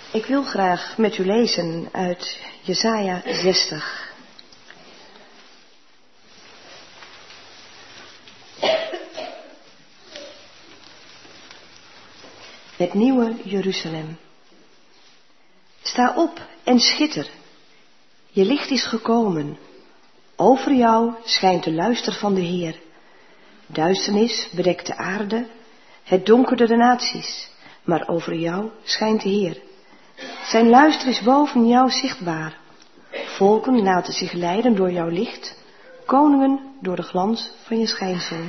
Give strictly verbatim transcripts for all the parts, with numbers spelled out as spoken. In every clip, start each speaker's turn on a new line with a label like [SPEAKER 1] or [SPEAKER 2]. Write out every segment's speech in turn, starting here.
[SPEAKER 1] Ik wil graag met u lezen uit Jesaja zestig. Het nieuwe Jeruzalem. Sta op en schitter. Je licht is gekomen. Over jou schijnt de luister van de Heer. Duisternis bedekt de aarde, het donkerde de naties, maar over jou schijnt de Heer. Zijn luister is boven jou zichtbaar. Volken laten zich leiden door jouw licht, koningen door de glans van je schijnsel.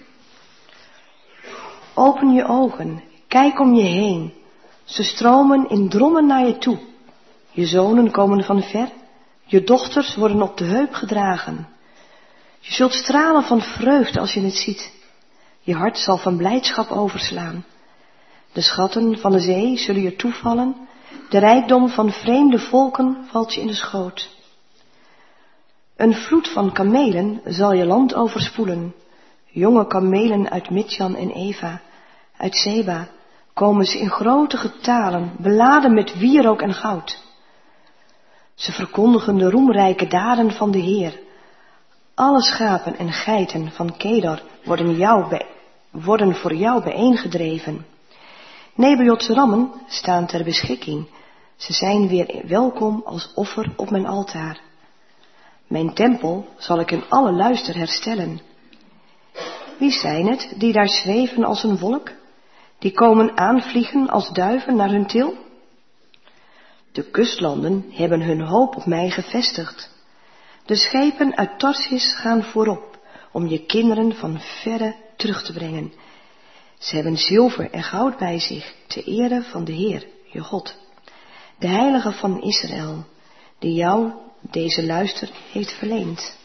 [SPEAKER 1] Open je ogen, kijk om je heen. Ze stromen in drommen naar je toe. Je zonen komen van ver, je dochters worden op de heup gedragen. Je zult stralen van vreugde als je het ziet. Je hart zal van blijdschap overslaan. De schatten van de zee zullen je toevallen. De rijkdom van vreemde volken valt je in de schoot. Een vloed van kamelen zal je land overspoelen. Jonge kamelen uit Midjan en Eva, uit Seba, komen ze in grote getalen, beladen met wierook en goud. Ze verkondigen de roemrijke daden van de Heer. Alle schapen en geiten van Kedar worden, jou bij, worden voor jou bijeengedreven. Nebajots rammen staan ter beschikking. Ze zijn weer welkom als offer op mijn altaar. Mijn tempel zal ik in alle luister herstellen. Wie zijn het die daar zweven als een wolk? Die komen aanvliegen als duiven naar hun til? De kustlanden hebben hun hoop op mij gevestigd. De schepen uit Tarsis gaan voorop om je kinderen van verre terug te brengen. Ze hebben zilver en goud bij zich, ter ere van de Heer, je God, de Heilige van Israël, die jou deze luister heeft verleend.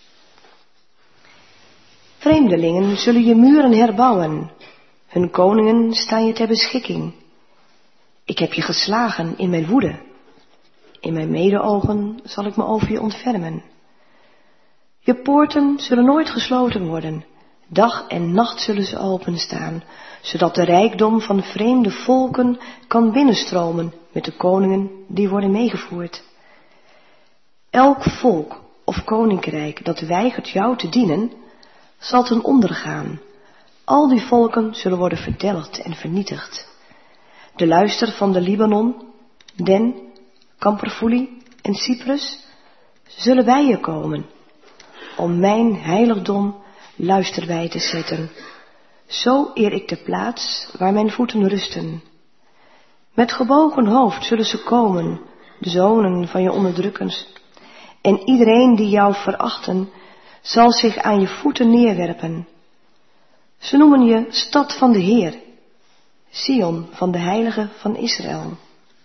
[SPEAKER 1] Vreemdelingen zullen je muren herbouwen, hun koningen staan je ter beschikking. Ik heb je geslagen in mijn woede, in mijn medeogen zal ik me over je ontfermen. Je poorten zullen nooit gesloten worden. Dag en nacht zullen ze openstaan, zodat de rijkdom van vreemde volken kan binnenstromen met de koningen die worden meegevoerd. Elk volk of koninkrijk dat weigert jou te dienen, zal ten onder gaan. Al die volken zullen worden verdelgd en vernietigd. De luister van de Libanon, Den, Kamperfoelie en Cyprus zullen bij je komen, om mijn heiligdom luister bij te zetten. Zo eer ik de plaats waar mijn voeten rusten. Met gebogen hoofd zullen ze komen, de zonen van je onderdrukkers. En iedereen die jou verachten, zal zich aan je voeten neerwerpen. Ze noemen je stad van de Heer, Sion van de Heilige van Israël.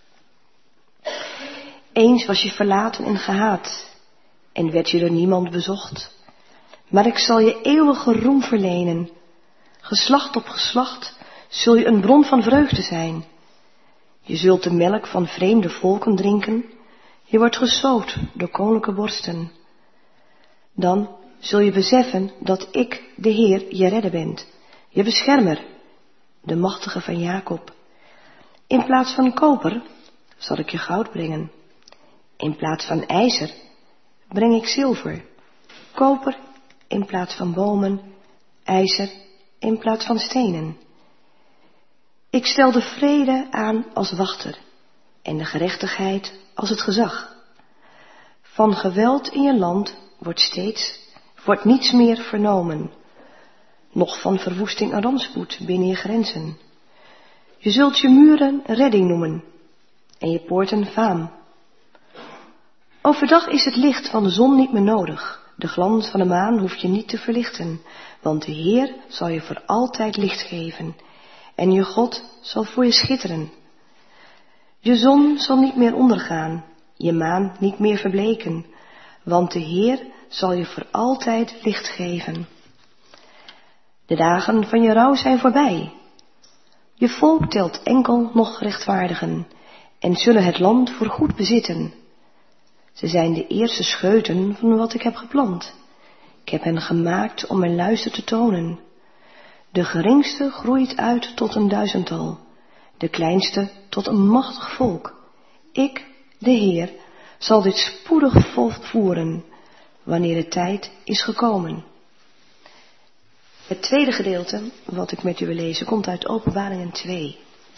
[SPEAKER 1] Eens was je verlaten en gehaat, en werd je door niemand bezocht. Maar ik zal je eeuwige roem verlenen. Geslacht op geslacht zul je een bron van vreugde zijn. Je zult de melk van vreemde volken drinken. Je wordt gezoot door koninklijke borsten. Dan zul je beseffen dat ik, de Heer, je redder ben, je beschermer, de machtige van Jacob. In plaats van koper zal ik je goud brengen. In plaats van ijzer breng ik zilver. Koper in plaats van bomen, ijzer in plaats van stenen. Ik stel de vrede aan als wachter en de gerechtigheid als het gezag. Van geweld in je land wordt steeds, wordt niets meer vernomen, noch van verwoesting en rampspoed binnen je grenzen. Je zult je muren redding noemen en je poorten faam. Overdag is het licht van de zon niet meer nodig. De glans van de maan hoeft je niet te verlichten, want de Heer zal je voor altijd licht geven en je God zal voor je schitteren. Je zon zal niet meer ondergaan, je maan niet meer verbleken, want de Heer zal je voor altijd licht geven. De dagen van je rouw zijn voorbij. Je volk telt enkel nog rechtvaardigen en zullen het land voor goed bezitten. Ze zijn de eerste scheuten van wat ik heb geplant. Ik heb hen gemaakt om mijn luister te tonen. De geringste groeit uit tot een duizendtal, de kleinste tot een machtig volk. Ik, de Heer, zal dit spoedig volvoeren, wanneer de tijd is gekomen. Het tweede gedeelte, wat ik met u wil lezen, komt uit Openbaringen twee.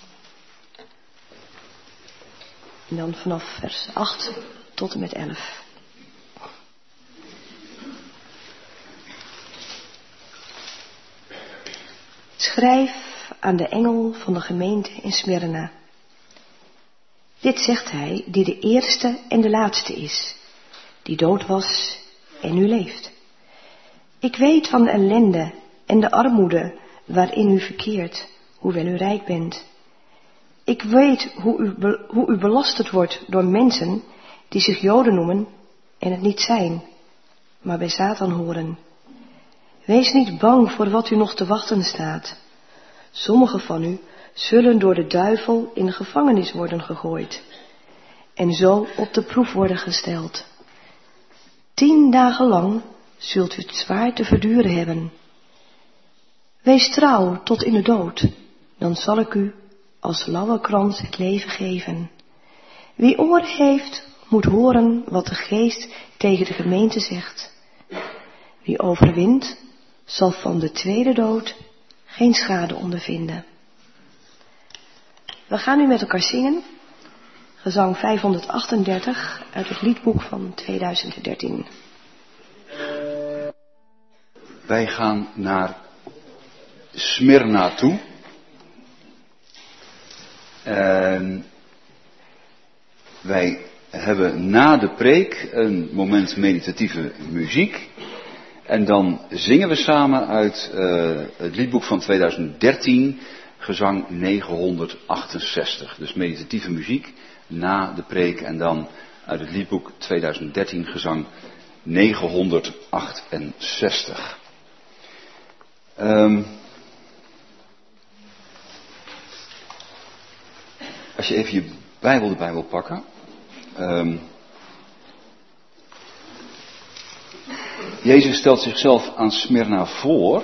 [SPEAKER 1] En dan vanaf vers acht tot en met elf. Schrijf aan de engel van de gemeente in Smyrna. Dit zegt hij die de eerste en de laatste is, die dood was en nu leeft. Ik weet van de ellende en de armoede waarin u verkeert, hoewel u rijk bent. Ik weet hoe u, be, hoe u belasterd wordt door mensen die zich Joden noemen en het niet zijn, maar bij Satan horen. Wees niet bang voor wat u nog te wachten staat. Sommigen van u zullen door de duivel in de gevangenis worden gegooid en zo op de proef worden gesteld. Tien dagen lang zult u het zwaar te verduren hebben. Wees trouw tot in de dood, dan zal ik u als lauwerkrans het leven geven. Wie oren heeft, moet horen wat de geest tegen de gemeente zegt. Wie overwint, zal van de tweede dood geen schade ondervinden. We gaan nu met elkaar zingen. Gezang vijfhonderdachtendertig uit het liedboek van tweeduizend dertien.
[SPEAKER 2] Wij gaan naar Smyrna toe. En wij hebben na de preek een moment meditatieve muziek. En dan zingen we samen uit uh, het liedboek van tweeduizend dertien, gezang negenhonderdachtenzestig. Dus meditatieve muziek na de preek en dan uit het liedboek tweeduizend dertien, gezang negenhonderdachtenzestig. Um, als je even je Bijbel erbij wil pakken. Um, Jezus stelt zichzelf aan Smyrna voor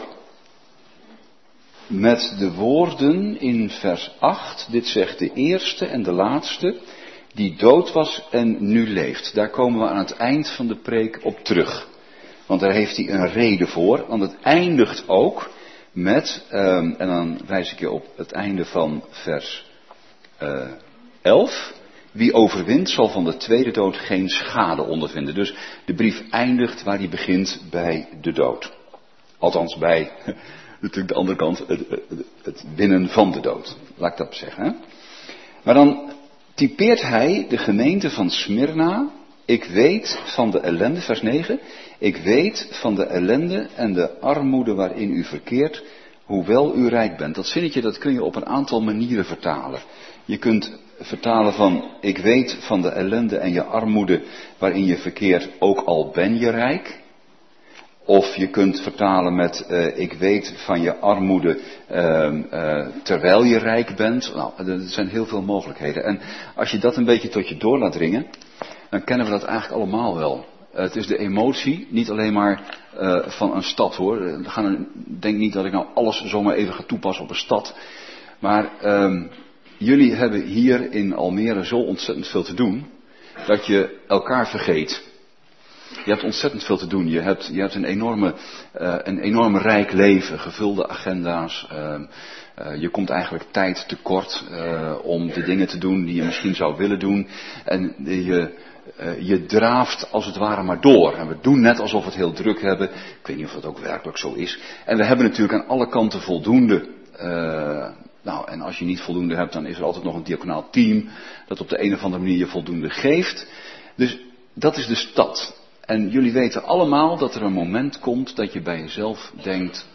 [SPEAKER 2] met de woorden in vers acht. Dit zegt de eerste en de laatste die dood was en nu leeft. Daar komen we aan het eind van de preek op terug. Want daar heeft hij een reden voor. Want het eindigt ook met, um, en dan wijs ik je op het einde van vers uh, elf. Wie overwint zal van de tweede dood geen schade ondervinden. Dus de brief eindigt waar hij begint bij de dood. Althans bij natuurlijk de andere kant, het, het winnen van de dood. Laat ik dat zeggen. Hè? Maar dan typeert hij de gemeente van Smyrna. Ik weet van de ellende, vers negen. Ik weet van de ellende en de armoede waarin u verkeert, hoewel u rijk bent. Dat zinnetje dat kun je op een aantal manieren vertalen. Je kunt vertalen van, ik weet van de ellende en je armoede waarin je verkeert, ook al ben je rijk. Of je kunt vertalen met, uh, ik weet van je armoede uh, uh, terwijl je rijk bent. Nou, er zijn heel veel mogelijkheden. En als je dat een beetje tot je door laat dringen, dan kennen we dat eigenlijk allemaal wel. Uh, het is de emotie, niet alleen maar uh, van een stad hoor. We gaan, denk niet dat ik nou alles zomaar even ga toepassen op een stad. Maar um, jullie hebben hier in Almere zo ontzettend veel te doen, dat je elkaar vergeet. Je hebt ontzettend veel te doen. Je hebt, je hebt een, enorme, uh, een enorm rijk leven, gevulde agenda's. Uh, uh, je komt eigenlijk tijd tekort uh, om de dingen te doen die je misschien zou willen doen. En je, uh, je draaft als het ware maar door. En we doen net alsof we het heel druk hebben. Ik weet niet of dat ook werkelijk zo is. En we hebben natuurlijk aan alle kanten voldoende. Uh, nou, en als je niet voldoende hebt, dan is er altijd nog een diaconaal team dat op de een of andere manier je voldoende geeft. Dus dat is de stad. En jullie weten allemaal dat er een moment komt dat je bij jezelf denkt,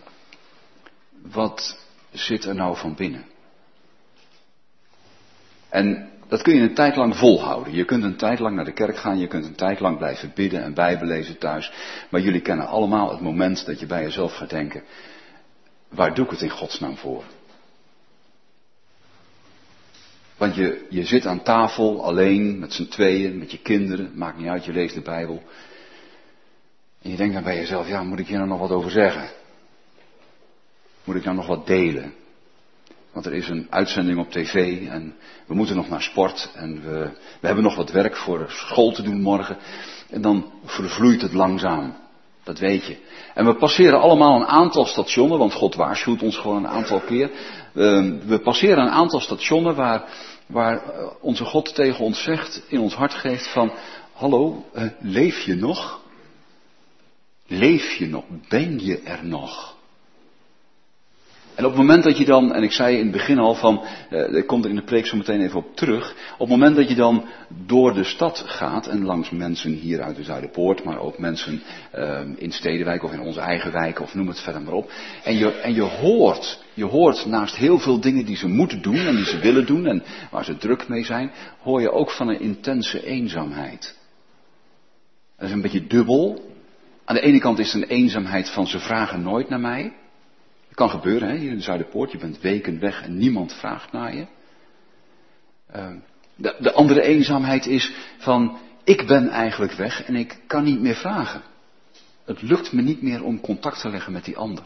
[SPEAKER 2] wat zit er nou van binnen? En dat kun je een tijd lang volhouden. Je kunt een tijd lang naar de kerk gaan, je kunt een tijd lang blijven bidden en Bijbel lezen thuis. Maar jullie kennen allemaal het moment dat je bij jezelf gaat denken, waar doe ik het in godsnaam voor? Want je, je zit aan tafel alleen, met z'n tweeën, met je kinderen, maakt niet uit, je leest de Bijbel. En je denkt dan bij jezelf, ja, moet ik hier nou nog wat over zeggen? Moet ik nou nog wat delen? Want er is een uitzending op tv en we moeten nog naar sport en we, we hebben nog wat werk voor school te doen morgen. En dan vervloeit het langzaam. Dat weet je. En we passeren allemaal een aantal stationen, want God waarschuwt ons gewoon een aantal keer. Uh, we passeren een aantal stationen waar, waar onze God tegen ons zegt, in ons hart geeft van, hallo, uh, leef je nog? Leef je nog? Ben je er nog? En op het moment dat je dan, en ik zei in het begin al van, uh, ik kom er in de preek zo meteen even op terug. Op het moment dat je dan door de stad gaat en langs mensen hier uit de Zuiderpoort, maar ook mensen uh, in Stedenwijk of in onze eigen wijk of noem het verder maar op. En je, en je hoort, je hoort naast heel veel dingen die ze moeten doen en die ze willen doen en waar ze druk mee zijn, hoor je ook van een intense eenzaamheid. Dat is een beetje dubbel. Aan de ene kant is het een eenzaamheid van ze vragen nooit naar mij. Het kan gebeuren, hè, hier in de Zuiderpoort, je bent weken weg en niemand vraagt naar je. Uh, de, de andere eenzaamheid is van, ik ben eigenlijk weg en ik kan niet meer vragen. Het lukt me niet meer om contact te leggen met die ander.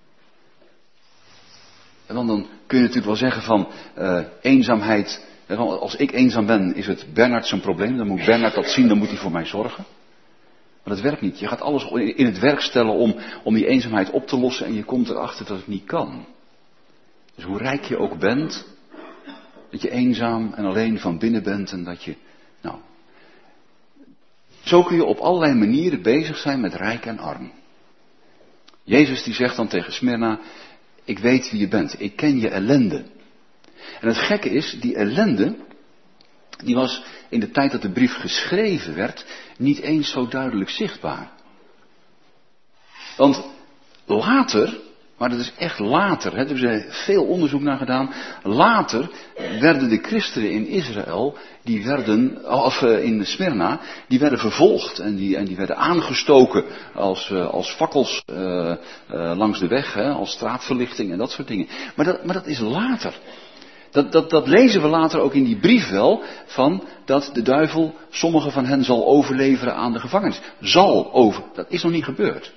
[SPEAKER 2] En dan, dan kun je natuurlijk wel zeggen van, uh, eenzaamheid, als ik eenzaam ben, is het Bernard zijn probleem, dan moet Bernard dat zien, dan moet hij voor mij zorgen. Maar dat werkt niet. Je gaat alles in het werk stellen om, om die eenzaamheid op te lossen en je komt erachter dat het niet kan. Dus hoe rijk je ook bent, dat je eenzaam en alleen van binnen bent en dat je, nou, zo kun je op allerlei manieren bezig zijn met rijk en arm. Jezus die zegt dan tegen Smyrna, ik weet wie je bent, ik ken je ellende. En het gekke is, die ellende, die was in de tijd dat de brief geschreven werd, niet eens zo duidelijk zichtbaar. Want later, maar dat is echt later, hè, er is er veel onderzoek naar gedaan, later werden de christenen in Israël, die werden, of in Smyrna, die werden vervolgd en die, en die werden aangestoken als, als fakkels uh, uh, langs de weg, hè, als straatverlichting en dat soort dingen. Maar dat, maar dat is later. Dat, dat, dat lezen we later ook in die brief wel, van dat de duivel sommige van hen zal overleveren aan de gevangenis. Zal over, dat is nog niet gebeurd.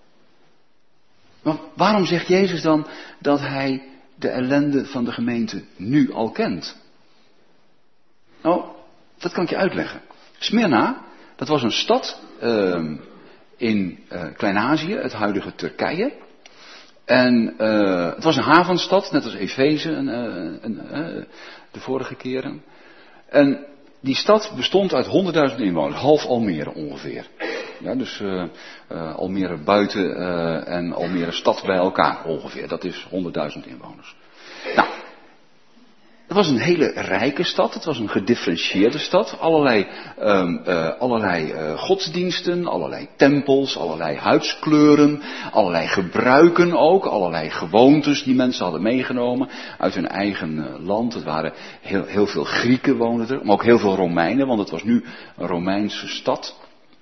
[SPEAKER 2] Maar waarom zegt Jezus dan dat hij de ellende van de gemeente nu al kent? Nou, dat kan ik je uitleggen. Smyrna, dat was een stad uh, in uh, Klein-Azië, het huidige Turkije. En uh, het was een havenstad, net als Efeze en, uh, en, uh, de vorige keren. En die stad bestond uit honderdduizend inwoners, half Almere ongeveer. Ja, dus uh, uh, Almere buiten uh, en Almere stad bij elkaar ongeveer. Dat is honderdduizend inwoners. Nou, het was een hele rijke stad, het was een gedifferentieerde stad. Allerlei, um, uh, allerlei uh, godsdiensten, allerlei tempels, allerlei huidskleuren, allerlei gebruiken ook. Allerlei gewoontes die mensen hadden meegenomen uit hun eigen uh, land. Het waren heel, heel veel Grieken woonden er, maar ook heel veel Romeinen, want het was nu een Romeinse stad.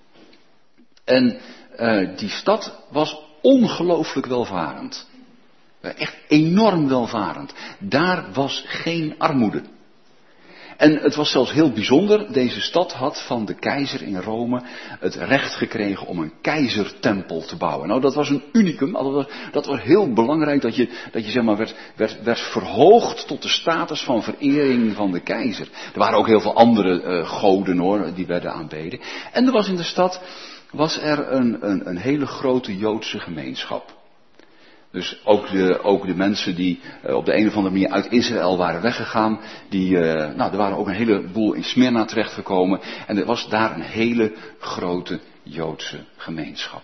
[SPEAKER 2] En uh, die stad was ongelooflijk welvarend. Echt enorm welvarend. Daar was geen armoede. En het was zelfs heel bijzonder. Deze stad had van de keizer in Rome het recht gekregen om een keizertempel te bouwen. Nou, dat was een unicum. Dat was, dat was heel belangrijk dat je, dat je zeg maar werd, werd, werd verhoogd tot de status van verering van de keizer. Er waren ook heel veel andere uh, goden hoor, die werden aanbeden. En er was in de stad was er een, een, een hele grote Joodse gemeenschap. Dus ook de, ook de mensen die uh, op de een of andere manier uit Israël waren weggegaan, die, uh, nou, er waren ook een heleboel in Smyrna terechtgekomen. En er was daar een hele grote Joodse gemeenschap.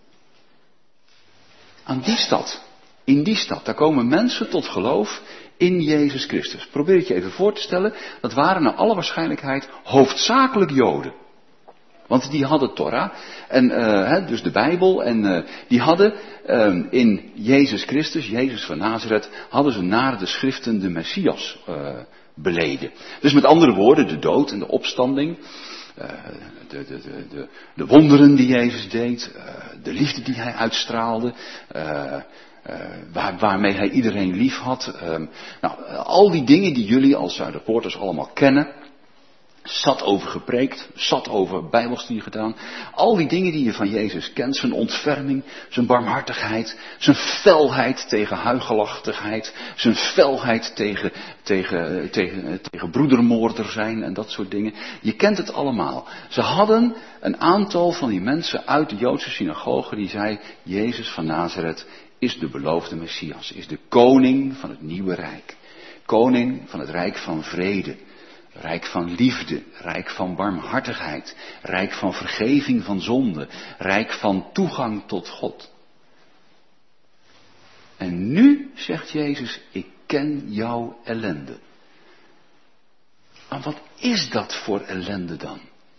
[SPEAKER 2] Aan die stad, in die stad, daar komen mensen tot geloof in Jezus Christus. Probeer het je even voor te stellen, dat waren naar alle waarschijnlijkheid hoofdzakelijk Joden. Want die hadden Torah, en, uh, hè, dus de Bijbel, en uh, die hadden uh, in Jezus Christus, Jezus van Nazareth, hadden ze naar de schriften de Messias uh, beleden. Dus met andere woorden, de dood en de opstanding, uh, de, de, de, de, de wonderen die Jezus deed, uh, de liefde die hij uitstraalde, uh, Uh, waar, waarmee hij iedereen lief had. Uh, nou, al die dingen die jullie als Zuiderpoorters allemaal kennen. Zat over gepreekt, zat over bijbelstudie gedaan. Al die dingen die je van Jezus kent. Zijn ontferming, zijn barmhartigheid, zijn felheid tegen huichelachtigheid. Zijn felheid tegen, tegen, tegen, tegen broedermoorder zijn en dat soort dingen. Je kent het allemaal. Ze hadden een aantal van die mensen uit de Joodse synagoge die zei, Jezus van Nazareth is de beloofde Messias. Is de koning van het nieuwe rijk. Koning van het rijk van vrede. Rijk van liefde, rijk van barmhartigheid, rijk van vergeving van zonde, rijk van toegang tot God. En nu zegt Jezus, ik ken jouw ellende. Maar wat is dat voor ellende dan?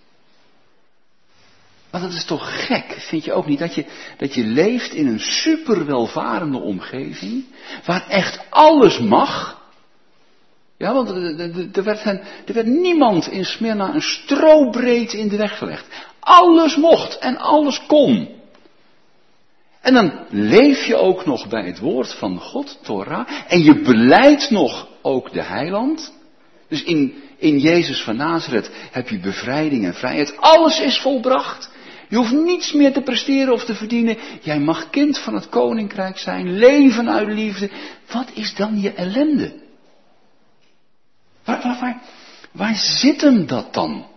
[SPEAKER 2] Want dat is toch gek, vind je ook niet, dat je, dat je leeft in een superwelvarende omgeving, waar echt alles mag. Ja, want er werd, hen, er werd niemand in Smyrna een strobreed in de weg gelegd. Alles mocht en alles kon. En dan leef je ook nog bij het woord van God, Torah, en je belijdt nog ook de heiland. Dus in, in Jezus van Nazareth heb je bevrijding en vrijheid. Alles is volbracht. Je hoeft niets meer te presteren of te verdienen. Jij mag kind van het koninkrijk zijn, leven uit liefde. Wat is dan je ellende? Waar, waar, waar, waar zit hem dat dan?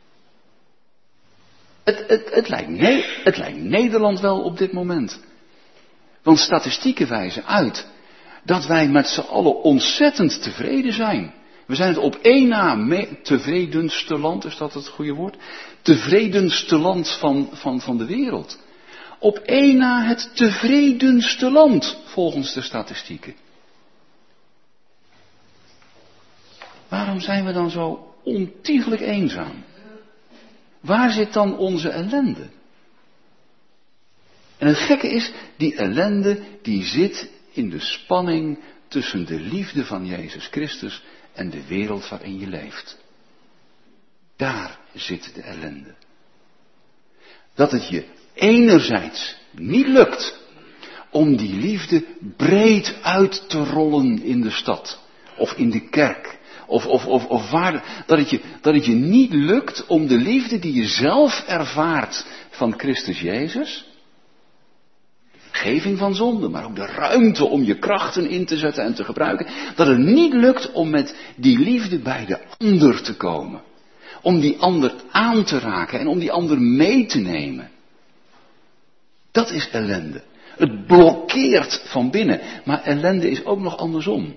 [SPEAKER 2] Het, het, het, lijkt ne- het lijkt Nederland wel op dit moment. Want statistieken wijzen uit dat wij met z'n allen ontzettend tevreden zijn. We zijn het op één na me- tevredenste land, is dat het goede woord? Tevredenste land van, van, van de wereld. Op één na het tevredenste land, volgens de statistieken. Waarom zijn we dan zo ontiegelijk eenzaam? Waar zit dan onze ellende? En het gekke is, die ellende die zit in de spanning tussen de liefde van Jezus Christus en de wereld waarin je leeft. Daar zit de ellende. Dat het je enerzijds niet lukt om die liefde breed uit te rollen in de stad of in de kerk. Of, of, of, of waar, dat het, je, dat het je niet lukt om de liefde die je zelf ervaart van Christus Jezus, vergeving van zonde, maar ook de ruimte om je krachten in te zetten en te gebruiken, dat het niet lukt om met die liefde bij de ander te komen. Om die ander aan te raken en om die ander mee te nemen. Dat is ellende. Het blokkeert van binnen, maar ellende is ook nog andersom.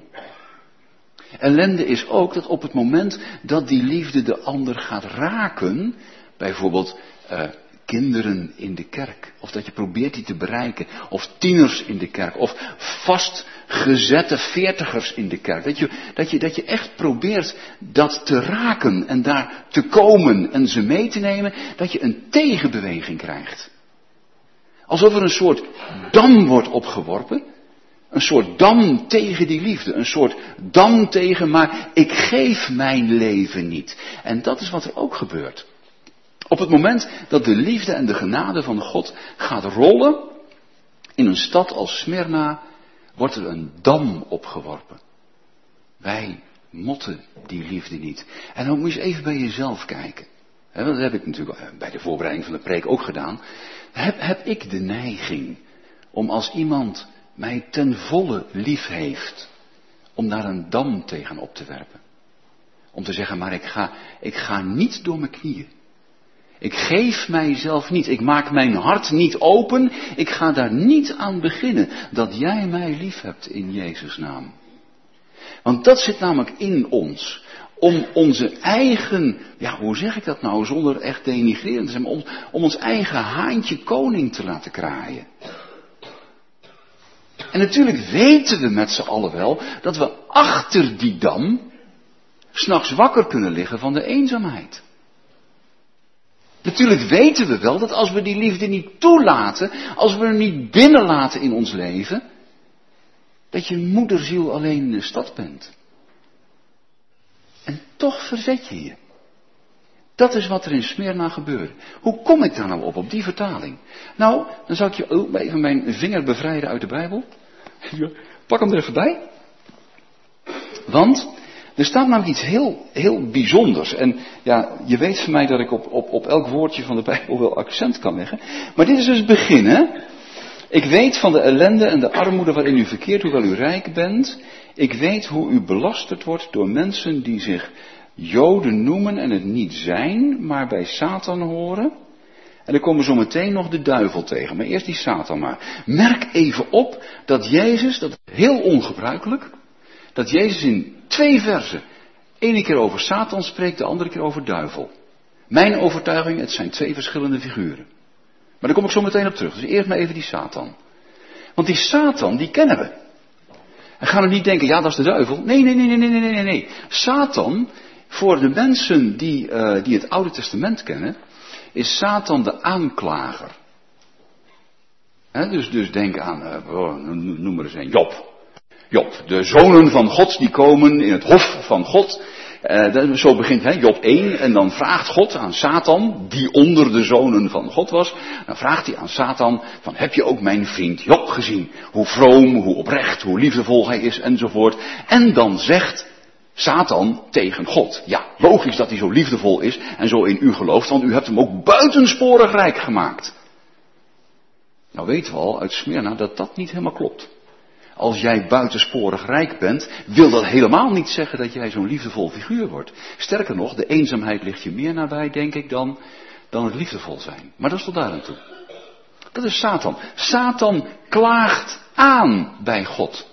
[SPEAKER 2] Ellende is ook dat op het moment dat die liefde de ander gaat raken, bijvoorbeeld uh, kinderen in de kerk, of dat je probeert die te bereiken, of tieners in de kerk, of vastgezette veertigers in de kerk, dat je, dat je, dat je echt probeert dat te raken en daar te komen en ze mee te nemen, dat je een tegenbeweging krijgt. Alsof er een soort dam wordt opgeworpen. Een soort dam tegen die liefde. Een soort dam tegen, maar ik geef mijn leven niet. En dat is wat er ook gebeurt. Op het moment dat de liefde en de genade van God gaat rollen, in een stad als Smyrna, wordt er een dam opgeworpen. Wij motten die liefde niet. En dan moet je eens even bij jezelf kijken. Dat heb ik natuurlijk bij de voorbereiding van de preek ook gedaan. Heb, heb ik de neiging om als iemand mij ten volle lief heeft, om daar een dam tegen op te werpen. Om te zeggen, maar ik ga, ik ga niet door mijn knieën. Ik geef mijzelf niet, ik maak mijn hart niet open, ik ga daar niet aan beginnen, dat jij mij lief hebt in Jezus' naam. Want dat zit namelijk in ons, om onze eigen, ja hoe zeg ik dat nou, zonder echt denigrerend te zijn, om, om ons eigen haantje koning te laten kraaien. En natuurlijk weten we met z'n allen wel dat we achter die dam 's nachts wakker kunnen liggen van de eenzaamheid. Natuurlijk weten we wel dat als we die liefde niet toelaten, als we hem niet binnenlaten in ons leven, dat je moederziel alleen in de stad bent. En toch verzet je je. Dat is wat er in Smyrna gebeurde. Hoe kom ik daar nou op, op die vertaling? Nou, dan zal ik je even mijn vinger bevrijden uit de Bijbel. Pak hem er even bij. Want Er staat namelijk iets heel, heel bijzonders. En ja, je weet van mij dat ik op, op, op elk woordje van de Bijbel wel accent kan leggen. Maar dit is dus het begin, hè. Ik weet van de ellende en de armoede waarin u verkeert, hoewel u rijk bent. Ik weet hoe u belasterd wordt door mensen die zich Joden noemen en het niet zijn, maar bij Satan horen. En dan komen zo meteen nog de duivel tegen, maar eerst die Satan maar. Merk even op dat Jezus, dat is heel ongebruikelijk, dat Jezus in twee versen, ene keer over Satan spreekt, de andere keer over duivel. Mijn overtuiging, het zijn twee verschillende figuren. Maar daar kom ik zo meteen op terug, dus eerst maar even die Satan. Want die Satan, die kennen we. En gaan we niet denken, ja dat is de duivel. Nee, nee, nee, nee, nee, nee, nee. Satan, voor de mensen die, uh, die het Oude Testament kennen, is Satan de aanklager. He, dus, dus denk aan, uh, oh, noem maar eens een, Job. Job, de zonen van God die komen in het hof van God. Uh, zo begint he, Job één en dan vraagt God aan Satan, die onder de zonen van God was. Dan vraagt hij aan Satan, van heb je ook mijn vriend Job gezien? Hoe vroom, hoe oprecht, hoe liefdevol hij is enzovoort. En dan zegt Satan tegen God, ja, logisch dat hij zo liefdevol is en zo in u gelooft, want u hebt hem ook buitensporig rijk gemaakt. Nou weten we al uit Smyrna dat dat niet helemaal klopt. Als jij buitensporig rijk bent, wil dat helemaal niet zeggen dat jij zo'n liefdevol figuur wordt. Sterker nog, de eenzaamheid ligt je meer nabij, denk ik, dan, dan het liefdevol zijn. Maar dat is tot daar aan toe. Dat is Satan. Satan klaagt aan bij God.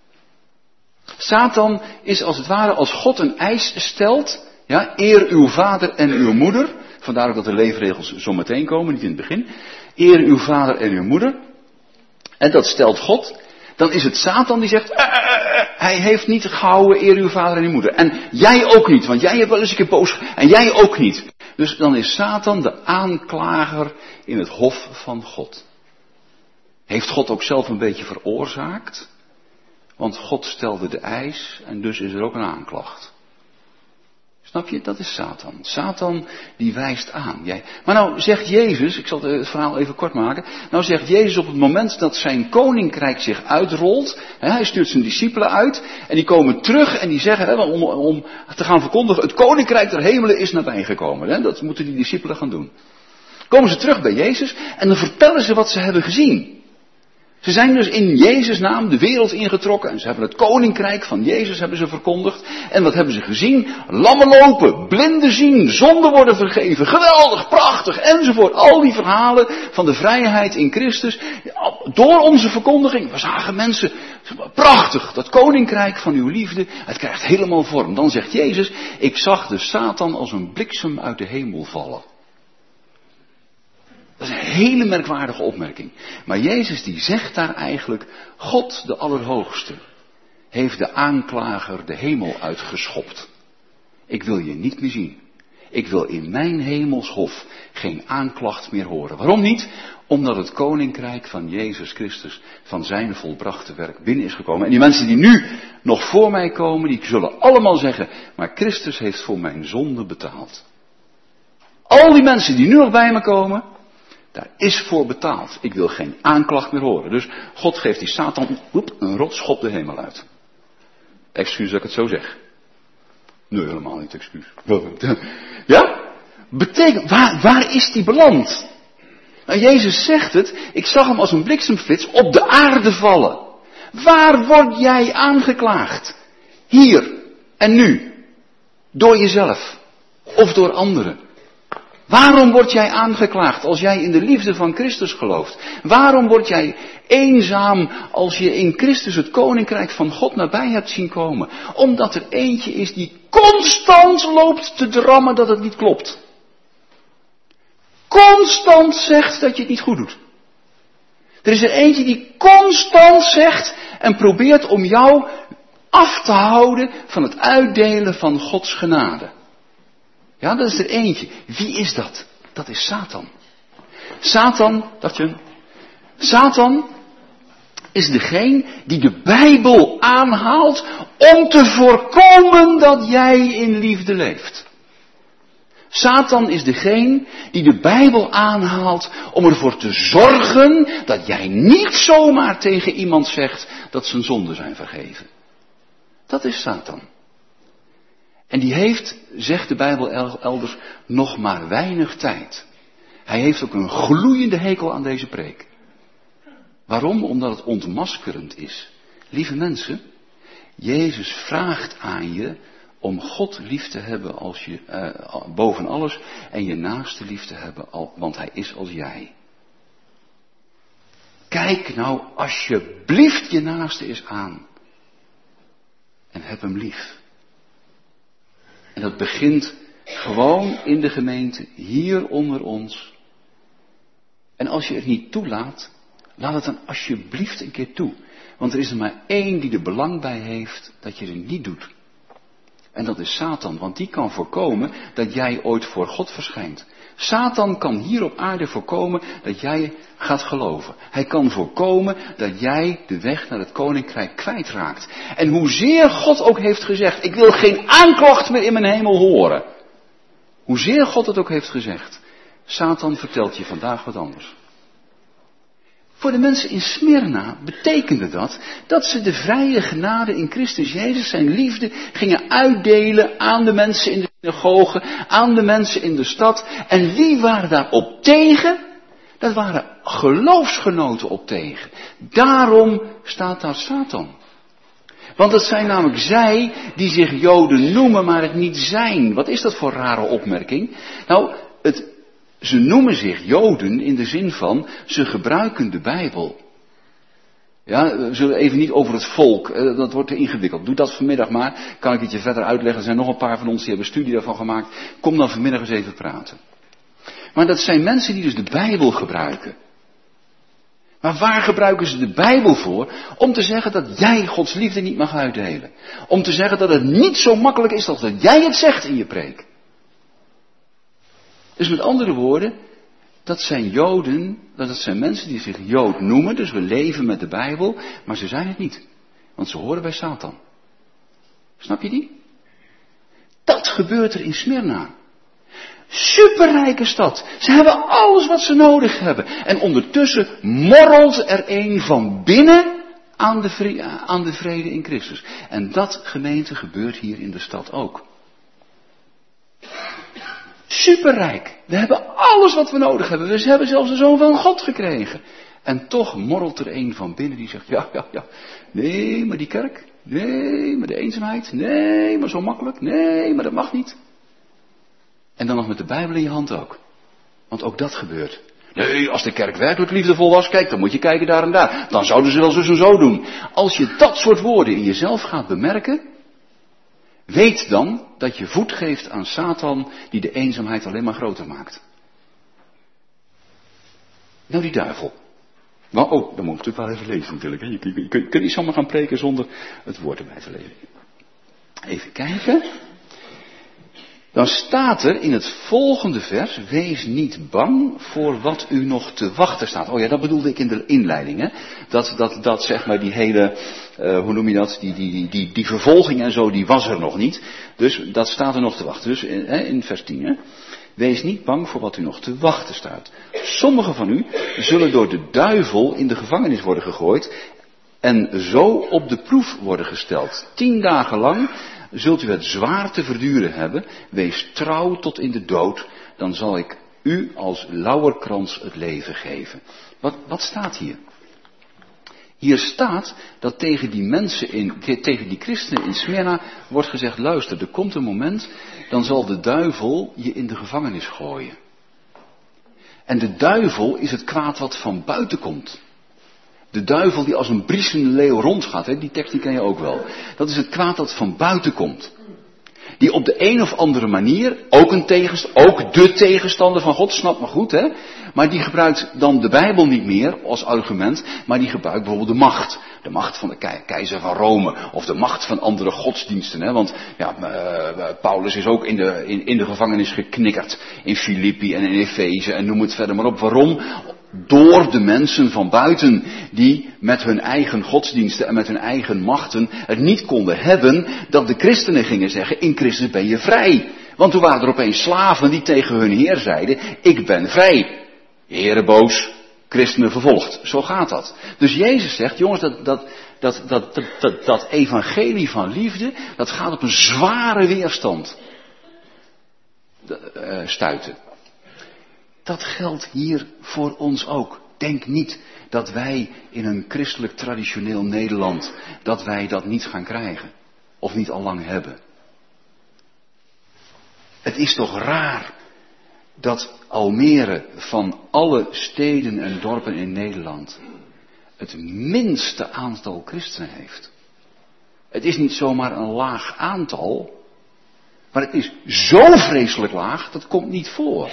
[SPEAKER 2] Satan is als het ware, als God een eis stelt, ja, eer uw vader en uw moeder, vandaar ook dat de leefregels zo meteen komen, niet in het begin, eer uw vader en uw moeder, en dat stelt God, dan is het Satan die zegt, uh, uh, uh, hij heeft niet gehouden eer uw vader en uw moeder. En jij ook niet, want jij hebt wel eens een keer boos, en jij ook niet. Dus dan is Satan de aanklager in het hof van God. Heeft God ook zelf een beetje veroorzaakt? Want God stelde de eis en dus is er ook een aanklacht. Snap je? Dat is Satan. Satan die wijst aan. Jij... Maar nou zegt Jezus, ik zal het verhaal even kort maken. Nou zegt Jezus op het moment dat zijn koninkrijk zich uitrolt. Hè, hij stuurt zijn discipelen uit. En die komen terug en die zeggen hè, om, om te gaan verkondigen. Het koninkrijk der hemelen is nabijgekomen. Hè, dat moeten die discipelen gaan doen. Komen ze terug bij Jezus en dan vertellen ze wat ze hebben gezien. Ze zijn dus in Jezus' naam de wereld ingetrokken en ze hebben het koninkrijk van Jezus hebben ze verkondigd. En wat hebben ze gezien? Lammen lopen, blinden zien, zonden worden vergeven, geweldig, prachtig enzovoort. Al die verhalen van de vrijheid in Christus. Door onze verkondiging, we zagen mensen, prachtig, dat koninkrijk van uw liefde, het krijgt helemaal vorm. Dan zegt Jezus, ik zag de Satan als een bliksem uit de hemel vallen. Dat is een hele merkwaardige opmerking. Maar Jezus die zegt daar eigenlijk, God de Allerhoogste heeft de aanklager de hemel uitgeschopt. Ik wil je niet meer zien. Ik wil in mijn hemelshof geen aanklacht meer horen. Waarom niet? Omdat het koninkrijk van Jezus Christus van zijn volbrachte werk binnen is gekomen. En die mensen die nu nog voor mij komen, die zullen allemaal zeggen, maar Christus heeft voor mijn zonde betaald. Al die mensen die nu nog bij me komen, daar is voor betaald. Ik wil geen aanklacht meer horen. Dus God geeft die Satan oep, een rotschop de hemel uit. Excuus dat ik het zo zeg. Nee, helemaal niet excuus. Ja? Betekent, waar, waar is die beland? Nou, Jezus zegt het, ik zag hem als een bliksemflits op de aarde vallen. Waar word jij aangeklaagd? Hier en nu. Door jezelf. Of door anderen. Waarom word jij aangeklaagd als jij in de liefde van Christus gelooft? Waarom word jij eenzaam als je in Christus het koninkrijk van God nabij hebt zien komen? Omdat er eentje is die constant loopt te drammen dat het niet klopt. Constant zegt dat je het niet goed doet. Er is er eentje die constant zegt en probeert om jou af te houden van het uitdelen van Gods genade. Ja, dat is er eentje. Wie is dat? Dat is Satan. Satan, dacht je? Satan is degene die de Bijbel aanhaalt om te voorkomen dat jij in liefde leeft. Satan is degene die de Bijbel aanhaalt om ervoor te zorgen dat jij niet zomaar tegen iemand zegt dat zijn zonden zijn vergeven. Dat is Satan. En die heeft, zegt de Bijbel elders, nog maar weinig tijd. Hij heeft ook een gloeiende hekel aan deze preek. Waarom? Omdat het ontmaskerend is. Lieve mensen, Jezus vraagt aan je om God lief te hebben als je, uh, boven alles en je naaste lief te hebben, al, want hij is als jij. Kijk nou alsjeblieft je naaste eens aan. En heb hem lief. En dat begint gewoon in de gemeente, hier onder ons. En als je het niet toelaat, laat het dan alsjeblieft een keer toe. Want er is er maar één die er belang bij heeft dat je het niet doet. En dat is Satan, want die kan voorkomen dat jij ooit voor God verschijnt. Satan kan hier op aarde voorkomen dat jij gaat geloven. Hij kan voorkomen dat jij de weg naar het koninkrijk kwijtraakt. En hoezeer God ook heeft gezegd, ik wil geen aanklacht meer in mijn hemel horen. Hoezeer God het ook heeft gezegd, Satan vertelt je vandaag wat anders. Voor de mensen in Smyrna betekende dat dat ze de vrije genade in Christus Jezus, zijn liefde, gingen uitdelen aan de mensen in de synagoge, aan de mensen in de stad. En wie waren daarop tegen? Dat waren geloofsgenoten op tegen. Daarom staat daar Satan. Want het zijn namelijk zij die zich Joden noemen, maar het niet zijn. Wat is dat voor rare opmerking? Nou, het... Ze noemen zich Joden in de zin van, ze gebruiken de Bijbel. Ja, we zullen even niet over het volk, dat wordt te ingewikkeld. Doe dat vanmiddag maar, kan ik het je verder uitleggen. Er zijn nog een paar van ons die hebben studie daarvan gemaakt. Kom dan vanmiddag eens even praten. Maar dat zijn mensen die dus de Bijbel gebruiken. Maar waar gebruiken ze de Bijbel voor? Om te zeggen dat jij Gods liefde niet mag uitdelen. Om te zeggen dat het niet zo makkelijk is als dat jij het zegt in je preek. Dus met andere woorden, dat zijn Joden, dat zijn mensen die zich Jood noemen, dus we leven met de Bijbel, maar ze zijn het niet. Want ze horen bij Satan. Snap je die? Dat gebeurt er in Smyrna. Superrijke stad. Ze hebben alles wat ze nodig hebben. En ondertussen morrelt er een van binnen aan de, vrede, aan de vrede in Christus. En dat, gemeente, gebeurt hier in de stad ook. Superrijk. We hebben alles wat we nodig hebben. We hebben zelfs de Zoon van God gekregen. En toch morrelt er een van binnen die zegt, ja, ja, ja. Nee, maar die kerk. Nee, maar de eenzaamheid. Nee, maar zo makkelijk. Nee, maar dat mag niet. En dan nog met de Bijbel in je hand ook. Want ook dat gebeurt. Nee, als de kerk werkelijk liefdevol was, kijk, dan moet je kijken daar en daar. Dan zouden ze wel zo en zo doen. Als je dat soort woorden in jezelf gaat bemerken, weet dan dat je voet geeft aan Satan die de eenzaamheid alleen maar groter maakt. Nou, die duivel. Nou, oh, dan moet ik natuurlijk wel even lezen natuurlijk. Hè. Je, je, je, je kunt niet zomaar gaan preken zonder het woord erbij te lezen. Even kijken. Dan staat er in het volgende vers, wees niet bang voor wat u nog te wachten staat. Oh ja, dat bedoelde ik in de inleiding. Hè? Dat, dat, dat zeg maar die hele, uh, hoe noem je dat, die, die, die, die, die vervolging en zo, die was er nog niet. Dus dat staat er nog te wachten. Dus in, hè, in vers tien, hè? Wees niet bang voor wat u nog te wachten staat. Sommigen van u zullen door de duivel in de gevangenis worden gegooid en zo op de proef worden gesteld. Tien dagen lang zult u het zwaar te verduren hebben. Wees trouw tot in de dood, dan zal ik u als lauwerkrans het leven geven. Wat, wat staat hier? Hier staat dat tegen die mensen, in, tegen die christenen in Smyrna wordt gezegd, luister, er komt een moment, dan zal de duivel je in de gevangenis gooien. En de duivel is het kwaad wat van buiten komt. De duivel die als een briesende leeuw rondgaat, hè, die tekst die ken je ook wel. Dat is het kwaad dat van buiten komt. Die op de een of andere manier, ook, een tegenst- ook de tegenstander van God, snap maar goed, hè. Maar die gebruikt dan de Bijbel niet meer als argument, maar die gebruikt bijvoorbeeld de macht. De macht van de ke- keizer van Rome, of de macht van andere godsdiensten, hè. Want ja, uh, Paulus is ook in de, in, in de gevangenis geknikkerd, in Filippi en in Efeze en noem het verder maar op. Waarom? Door de mensen van buiten die met hun eigen godsdiensten en met hun eigen machten het niet konden hebben dat de christenen gingen zeggen, in Christus ben je vrij. Want toen waren er opeens slaven die tegen hun heer zeiden, ik ben vrij. Heere boos, christenen vervolgt. Zo gaat dat. Dus Jezus zegt, jongens, dat, dat, dat, dat, dat, dat, dat evangelie van liefde, dat gaat op een zware weerstand uh, stuiten. Dat geldt hier voor ons ook. Denk niet dat wij in een christelijk traditioneel Nederland, dat wij dat niet gaan krijgen. Of niet al lang hebben. Het is toch raar dat Almere van alle steden en dorpen in Nederland het minste aantal christenen heeft. Het is niet zomaar een laag aantal, maar het is zo vreselijk laag, dat komt niet voor.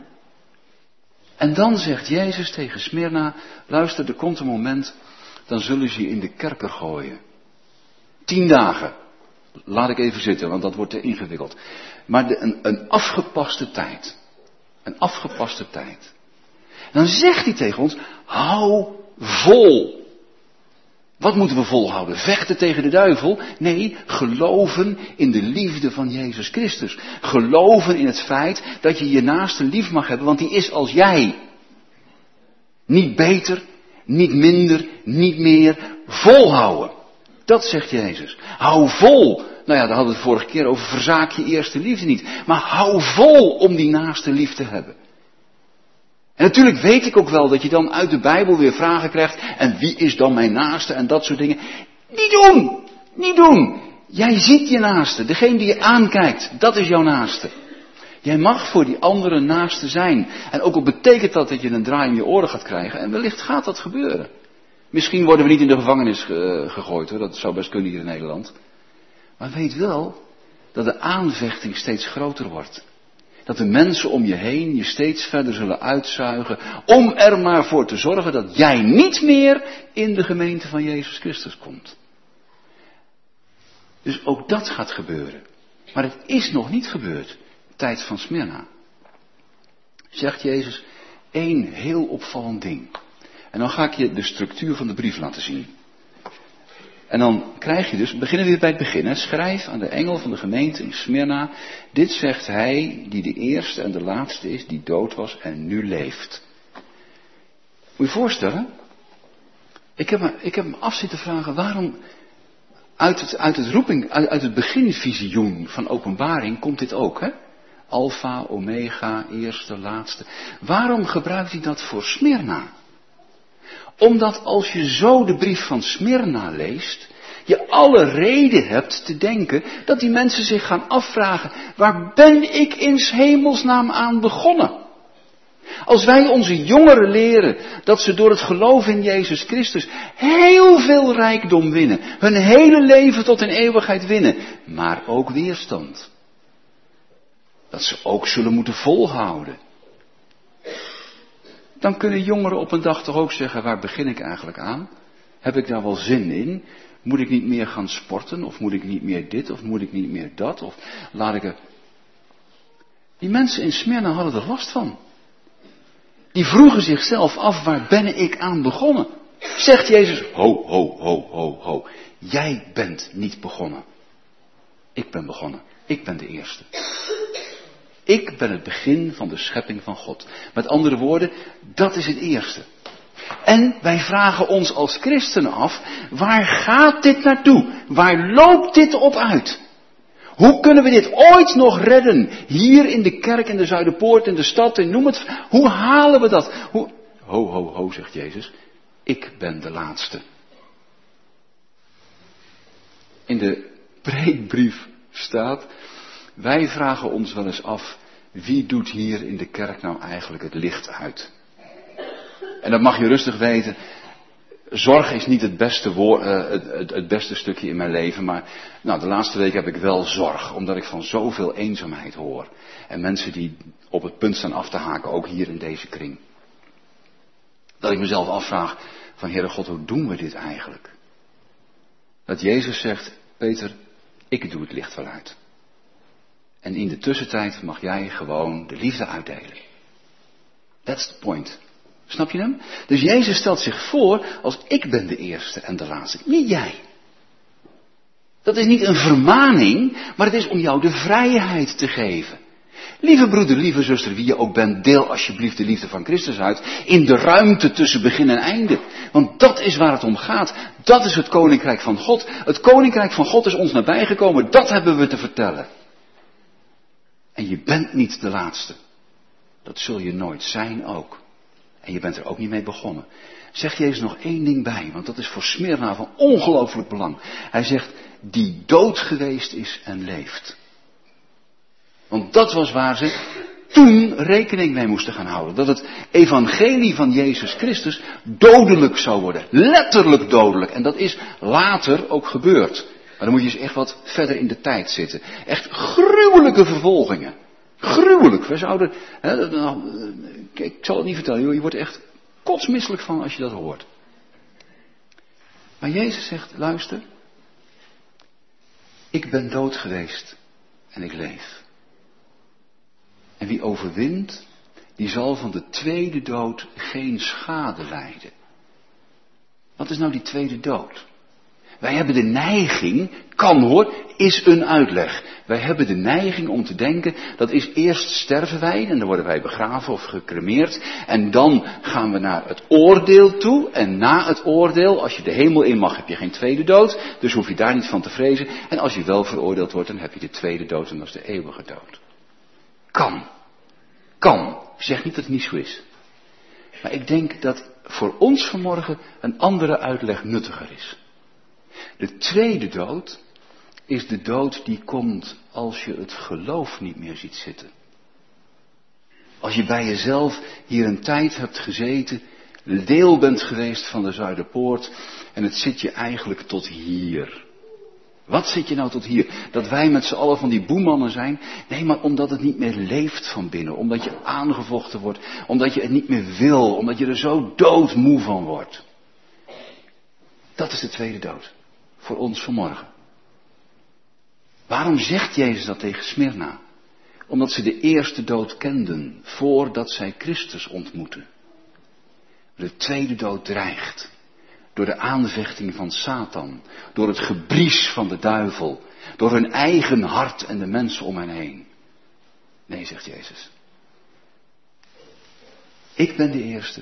[SPEAKER 2] En dan zegt Jezus tegen Smyrna, luister, er komt een moment, dan zullen ze je in de kerker gooien. Tien dagen. Laat ik even zitten, want dat wordt te ingewikkeld. Maar de, een, een afgepaste tijd. Een afgepaste tijd. En dan zegt hij tegen ons, hou vol. Wat moeten we volhouden? Vechten tegen de duivel? Nee, geloven in de liefde van Jezus Christus. Geloven in het feit dat je je naaste lief mag hebben, want die is als jij. Niet beter, niet minder, niet meer. Volhouden. Dat zegt Jezus. Hou vol. Nou ja, daar hadden we het vorige keer over, verzaak je eerste liefde niet. Maar hou vol om die naaste lief te hebben. En natuurlijk weet ik ook wel dat je dan uit de Bijbel weer vragen krijgt. En wie is dan mijn naaste en dat soort dingen. Niet doen! Niet doen! Jij ziet je naaste. Degene die je aankijkt, dat is jouw naaste. Jij mag voor die andere naaste zijn. En ook al betekent dat dat je een draai in je oren gaat krijgen. En wellicht gaat dat gebeuren. Misschien worden we niet in de gevangenis ge- gegooid hoor. Dat zou best kunnen hier in Nederland. Maar weet wel dat de aanvechting steeds groter wordt. Dat de mensen om je heen je steeds verder zullen uitzuigen. Om er maar voor te zorgen dat jij niet meer in de gemeente van Jezus Christus komt. Dus ook dat gaat gebeuren. Maar het is nog niet gebeurd. Tijd van Smyrna. Zegt Jezus één heel opvallend ding. En dan ga ik je de structuur van de brief laten zien. En dan krijg je dus, we beginnen weer bij het begin. Hè. Schrijf aan de engel van de gemeente in Smyrna. Dit zegt hij die de eerste en de laatste is, die dood was en nu leeft. Moet je je voorstellen? Ik heb me, ik heb me af zitten vragen waarom uit het, uit het roeping, uit, uit het beginvisioen van openbaring komt dit ook. Hè? Alpha, omega, eerste, laatste. Waarom gebruikt hij dat voor Smyrna? Omdat als je zo de brief van Smyrna leest, je alle reden hebt te denken dat die mensen zich gaan afvragen, waar ben ik in 's hemelsnaam aan begonnen? Als wij onze jongeren leren dat ze door het geloof in Jezus Christus heel veel rijkdom winnen, hun hele leven tot in eeuwigheid winnen, maar ook weerstand. Dat ze ook zullen moeten volhouden. Dan kunnen jongeren op een dag toch ook zeggen, waar begin ik eigenlijk aan? Heb ik daar wel zin in? Moet ik niet meer gaan sporten? Of moet ik niet meer dit? Of moet ik niet meer dat? Of laat ik er... Die mensen in Smyrna hadden er last van. Die vroegen zichzelf af, waar ben ik aan begonnen? Zegt Jezus, ho, ho, ho, ho, ho. Jij bent niet begonnen. Ik ben begonnen. Ik ben de eerste. Ik ben het begin van de schepping van God. Met andere woorden, dat is het eerste. En wij vragen ons als christenen af, waar gaat dit naartoe? Waar loopt dit op uit? Hoe kunnen we dit ooit nog redden? Hier in de kerk, in de Zuiderpoort, in de stad, en noem het. Hoe halen we dat? Hoe... Ho, ho, ho, zegt Jezus. Ik ben de laatste. In de preekbrief staat, wij vragen ons wel eens af, wie doet hier in de kerk nou eigenlijk het licht uit? En dat mag je rustig weten. Zorg is niet het beste, woord, uh, het, het, het beste stukje in mijn leven, maar nou, de laatste week heb ik wel zorg, omdat ik van zoveel eenzaamheid hoor. En mensen die op het punt staan af te haken, ook hier in deze kring. Dat ik mezelf afvraag, van Heere God, hoe doen we dit eigenlijk? Dat Jezus zegt, Peter, ik doe het licht wel uit. En in de tussentijd mag jij gewoon de liefde uitdelen. That's the point. Snap je hem? Dus Jezus stelt zich voor als ik ben de eerste en de laatste. Niet jij. Dat is niet een vermaning, maar het is om jou de vrijheid te geven. Lieve broeder, lieve zuster, wie je ook bent, deel alsjeblieft de liefde van Christus uit in de ruimte tussen begin en einde. Want dat is waar het om gaat. Dat is het koninkrijk van God. Het koninkrijk van God is ons nabijgekomen. Dat hebben we te vertellen. En je bent niet de laatste. Dat zul je nooit zijn ook. En je bent er ook niet mee begonnen. Zegt Jezus nog één ding bij, want dat is voor Smyrna van ongelooflijk belang. Hij zegt, die dood geweest is en leeft. Want dat was waar ze toen rekening mee moesten gaan houden. Dat het evangelie van Jezus Christus dodelijk zou worden. Letterlijk dodelijk. En dat is later ook gebeurd. Maar dan moet je eens echt wat verder in de tijd zitten. Echt gruwelijke vervolgingen. Gruwelijk. We zouden, hè, nou, ik zal het niet vertellen, joh, je wordt echt kotsmisselijk van als je dat hoort. Maar Jezus zegt, luister. Ik ben dood geweest en ik leef. En wie overwint, die zal van de tweede dood geen schade lijden. Wat is nou die tweede dood? Wij hebben de neiging, kan hoor, is een uitleg. Wij hebben de neiging om te denken, dat is eerst sterven wij en dan worden wij begraven of gecremeerd. En dan gaan we naar het oordeel toe en na het oordeel, als je de hemel in mag, heb je geen tweede dood. Dus hoef je daar niet van te vrezen. En als je wel veroordeeld wordt, dan heb je de tweede dood en dat is de eeuwige dood. Kan. Kan. Ik zeg niet dat het niet zo is. Maar ik denk dat voor ons vanmorgen een andere uitleg nuttiger is. De tweede dood is de dood die komt als je het geloof niet meer ziet zitten. Als je bij jezelf hier een tijd hebt gezeten, deel bent geweest van de Zuiderpoort en het zit je eigenlijk tot hier. Wat zit je nou tot hier? Dat wij met z'n allen van die boemannen zijn? Nee, maar omdat het niet meer leeft van binnen. Omdat je aangevochten wordt. Omdat je het niet meer wil. Omdat je er zo doodmoe van wordt. Dat is de tweede dood. Voor ons vanmorgen. Waarom zegt Jezus dat tegen Smyrna? Omdat ze de eerste dood kenden. Voordat zij Christus ontmoetten. De tweede dood dreigt. Door de aanvechting van Satan. Door het gebries van de duivel. Door hun eigen hart en de mensen om hen heen. Nee, zegt Jezus. Ik ben de eerste.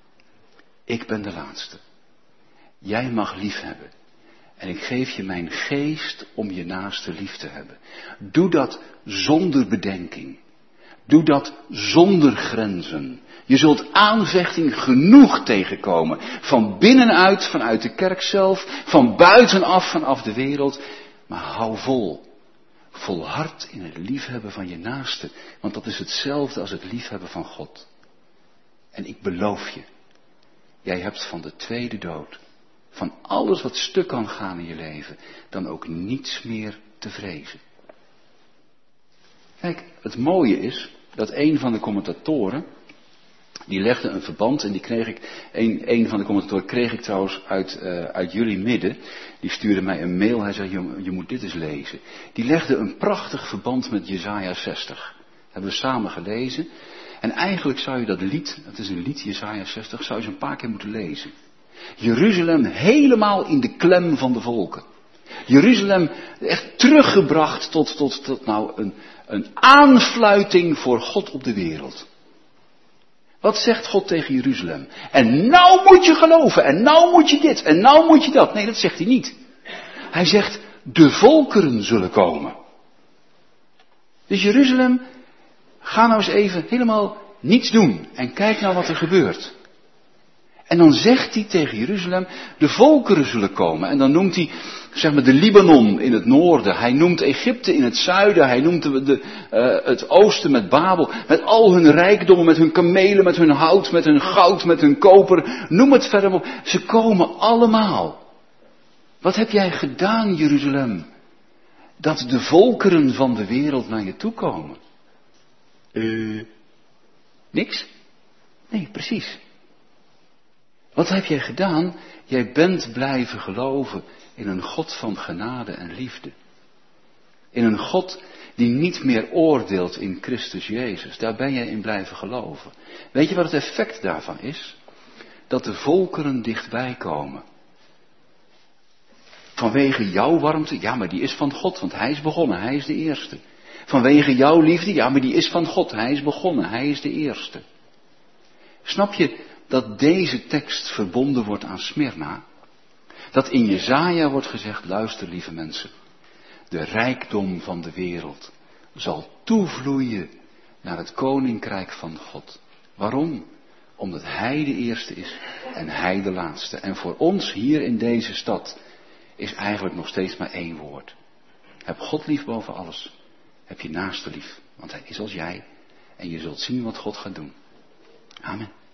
[SPEAKER 2] Ik ben de laatste. Jij mag lief hebben. En ik geef je mijn geest om je naaste lief te hebben. Doe dat zonder bedenking. Doe dat zonder grenzen. Je zult aanvechting genoeg tegenkomen. Van binnenuit, vanuit de kerk zelf. Van buitenaf, vanaf de wereld. Maar hou vol. Volhard in het liefhebben van je naaste. Want dat is hetzelfde als het liefhebben van God. En ik beloof je. Jij hebt van de tweede dood. Van alles wat stuk kan gaan in je leven. Dan ook niets meer te vrezen. Kijk, het mooie is dat een van de commentatoren, die legde een verband, en die kreeg ik, een, een van de commentatoren kreeg ik trouwens uit, uh, uit jullie midden, die stuurde mij een mail, hij zei, je, je moet dit eens lezen. Die legde een prachtig verband met Jesaja zestig. Dat hebben we samen gelezen. En eigenlijk zou je dat lied, het is een lied, Jesaja zestig, zou je eens een paar keer moeten lezen. Jeruzalem helemaal in de klem van de volken. Jeruzalem echt teruggebracht tot, tot, tot nou een, een aanfluiting voor God op de wereld. Wat zegt God tegen Jeruzalem? En nou moet je geloven, en nou moet je dit, en nou moet je dat. Nee, dat zegt hij niet. Hij zegt, de volkeren zullen komen. Dus Jeruzalem, ga nou eens even helemaal niets doen en kijk nou wat er gebeurt. En dan zegt hij tegen Jeruzalem, de volkeren zullen komen. En dan noemt hij, zeg maar, de Libanon in het noorden. Hij noemt Egypte in het zuiden. Hij noemt de, de, uh, het oosten met Babel. Met al hun rijkdommen, met hun kamelen, met hun hout, met hun goud, met hun koper. Noem het verder op. Ze komen allemaal. Wat heb jij gedaan, Jeruzalem? Dat de volkeren van de wereld naar je toe komen. Uh, niks? Nee, precies. Wat heb jij gedaan? Jij bent blijven geloven in een God van genade en liefde. In een God die niet meer oordeelt in Christus Jezus. Daar ben jij in blijven geloven. Weet je wat het effect daarvan is? Dat de volkeren dichtbij komen. Vanwege jouw warmte, ja, maar die is van God, want hij is begonnen, hij is de eerste. Vanwege jouw liefde, ja, maar die is van God. Hij is begonnen, hij is de eerste. Snap je dat deze tekst verbonden wordt aan Smyrna? Dat in Jesaja wordt gezegd, luister lieve mensen, de rijkdom van de wereld zal toevloeien naar het koninkrijk van God. Waarom? Omdat hij de eerste is en hij de laatste. En voor ons hier in deze stad is eigenlijk nog steeds maar één woord. Heb God lief boven alles. Heb je naaste lief, want hij is als jij. En je zult zien wat God gaat doen. Amen.